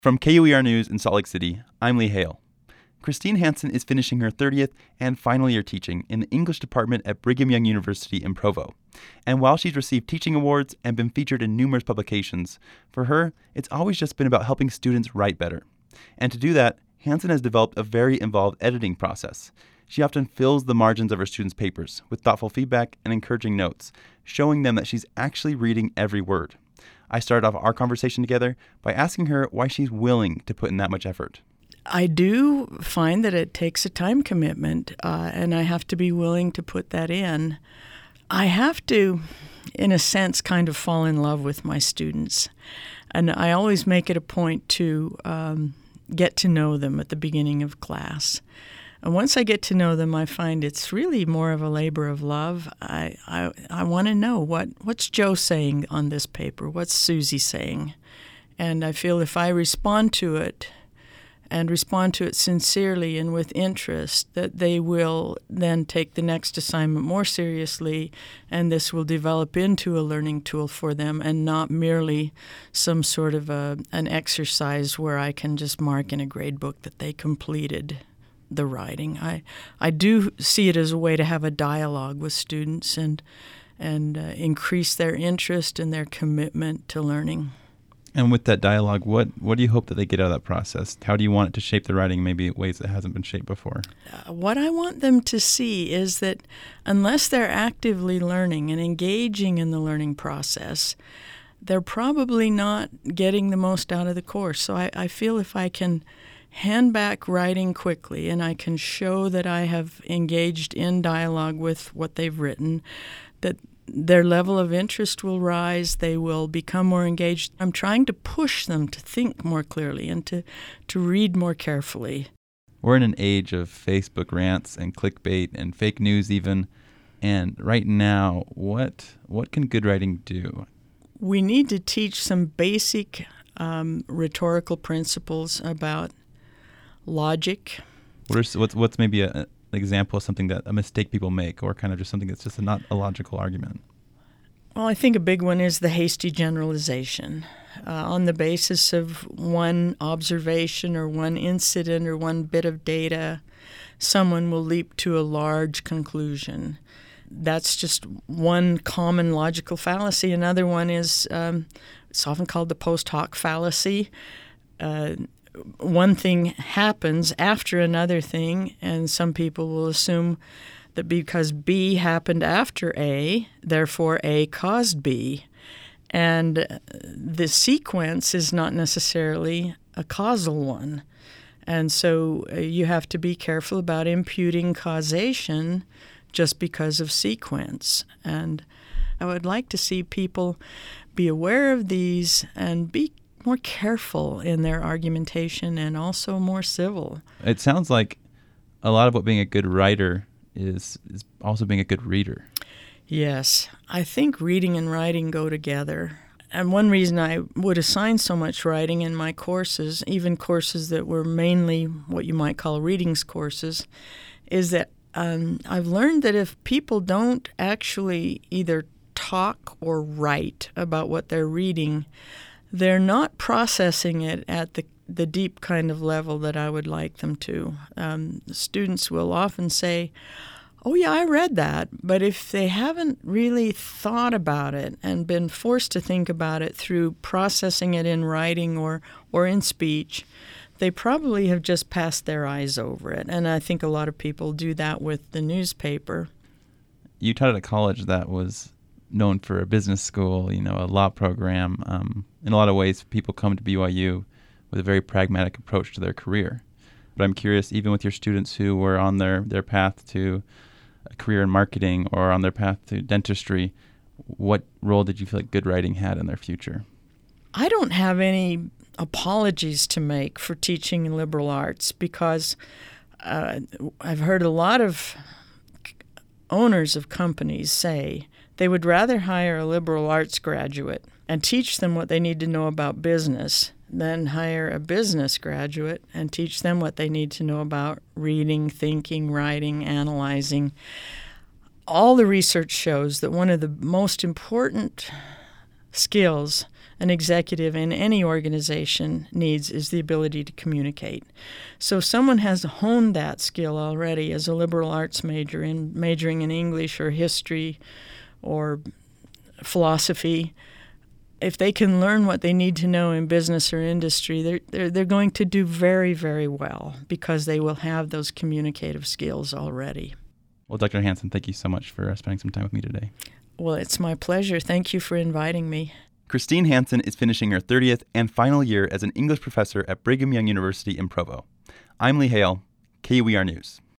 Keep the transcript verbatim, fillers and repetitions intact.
From K U E R News in Salt Lake City, I'm Lee Hale. Christine Hansen is finishing her thirtieth and final year teaching in the English department at Brigham Young University in Provo. And while she's received teaching awards and been featured in numerous publications, for her, it's always just been about helping students write better. And to do that, Hansen has developed a very involved editing process. She often fills the margins of her students' papers with thoughtful feedback and encouraging notes, showing them that she's actually reading every word. I started off our conversation together by asking her why she's willing to put in that much effort. I do find that it takes a time commitment, uh, and I have to be willing to put that in. I have to, in a sense, kind of fall in love with my students. And I always make it a point to um, get to know them at the beginning of class. And once I get to know them, I find it's really more of a labor of love. I I, I want to know what, what's Joe saying on this paper? What's Susie saying? And I feel if I respond to it and respond to it sincerely and with interest, that they will then take the next assignment more seriously, and this will develop into a learning tool for them and not merely some sort of a, an exercise where I can just mark in a grade book that they completed the writing. I I do see it as a way to have a dialogue with students and and uh, increase their interest and their commitment to learning. And with that dialogue, what what do you hope that they get out of that process? How do you want it to shape the writing maybe in ways that hasn't been shaped before? Uh, what I want them to see is that unless they're actively learning and engaging in the learning process, they're probably not getting the most out of the course. So I, I feel if I can hand back writing quickly and I can show that I have engaged in dialogue with what they've written, that their level of interest will rise, they will become more engaged. I'm trying to push them to think more clearly and to, to read more carefully. We're in an age of Facebook rants and clickbait and fake news even. And right now, what what can good writing do? We need to teach some basic um, rhetorical principles about logic. What are, what's, what's maybe a, an example of something that a mistake people make, or kind of just something that's just a, not a logical argument? Well, I think a big one is the hasty generalization. Uh, on the basis of one observation or one incident or one bit of data, someone will leap to a large conclusion. That's just one common logical fallacy. Another one is, um, it's often called the post hoc fallacy. Uh, one thing happens after another thing, and some people will assume that because B happened after A, therefore A caused B. And the sequence is not necessarily a causal one. And so uh, you have to be careful about imputing causation just because of sequence. And I would like to see people be aware of these and be more careful in their argumentation and also more civil. It sounds like a lot of what being a good writer is is also being a good reader. Yes, I think reading and writing go together. And one reason I would assign so much writing in my courses, even courses that were mainly what you might call readings courses, is that um, I've learned that if people don't actually either talk or write about what they're reading, they're not processing it at the the deep kind of level that I would like them to. Um, students will often say, oh yeah, I read that, but if they haven't really thought about it and been forced to think about it through processing it in writing or, or in speech, they probably have just passed their eyes over it. And I think a lot of people do that with the newspaper. You taught at a college that was known for a business school, you know, a law program. Um, in a lot of ways, people come to B Y U with a very pragmatic approach to their career. But I'm curious, even with your students who were on their, their path to a career in marketing or on their path to dentistry, what role did you feel like good writing had in their future? I don't have any apologies to make for teaching liberal arts because uh, I've heard a lot of owners of companies say they would rather hire a liberal arts graduate and teach them what they need to know about business than hire a business graduate and teach them what they need to know about reading, thinking, writing, analyzing. All the research shows that one of the most important skills an executive in any organization needs is the ability to communicate. So if someone has honed that skill already as a liberal arts major, in majoring in English or history or philosophy, if they can learn what they need to know in business or industry, they're, they're, they're going to do very, very well because they will have those communicative skills already. Well, Doctor Hanson, thank you so much for spending some time with me today. Well, it's my pleasure. Thank you for inviting me. Christine Hanson is finishing her thirtieth and final year as an English professor at Brigham Young University in Provo. I'm Lee Hale, K U E R News.